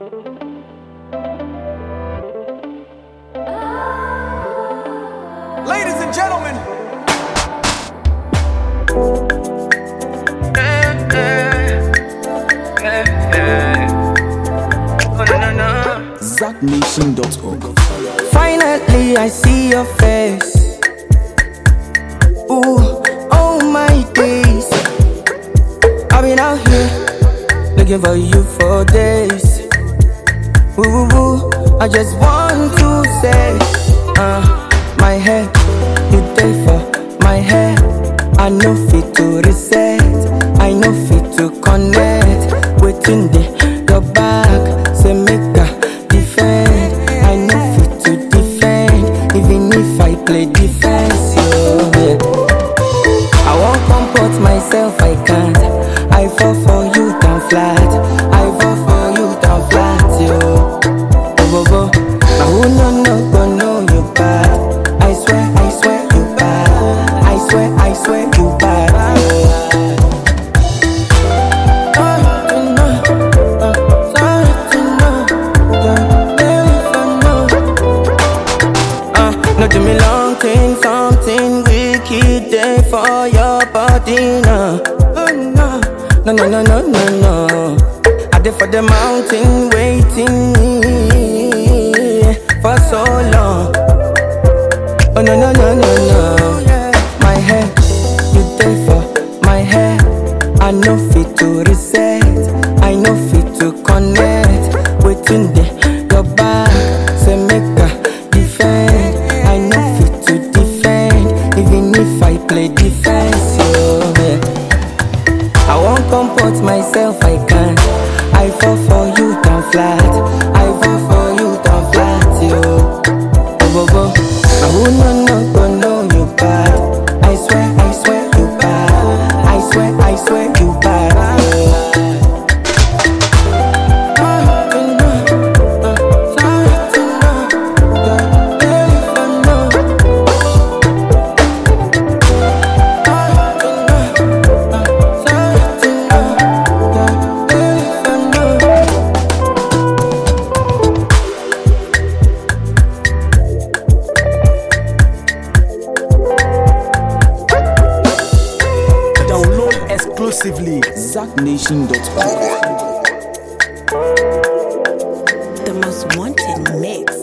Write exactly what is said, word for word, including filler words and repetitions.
Ladies and gentlemen. Zack Nation dot org. Finally, I see your face. Ooh, oh my days. I've been out here looking for you for days. Ooh, ooh, ooh. I just want to say, uh, my head, you day for my head. I know fit to reset, I know fit to connect. Waiting there, your back, say make a defend. I know fit to defend, even if I play defense. Yeah. I won't comport myself, I can't. I fall for you down flat, I fall for you down flat, yo. Go go, now who no no go know you bad. I swear, I swear you bad. I swear, I swear you bad. No do me long thing, something wicked there for your body now. Oh no, no no no no no no. I did for the mountain waiting for so long. Oh no no no no no. My head, you there for my head. I know fit to reset, I know fit to connect. Waiting there, your back, say make a defend. I know fit to defend, even if I play defense. Oh, yeah. I won't comport myself, I can't. I fall for you down flat, I fall for you down flat, yo. Go go go, now who no no go know you bad. I swear, I swear you bad. I swear, I swear you bad. Download exclusively Zack Nation dot org. The most wanted mix.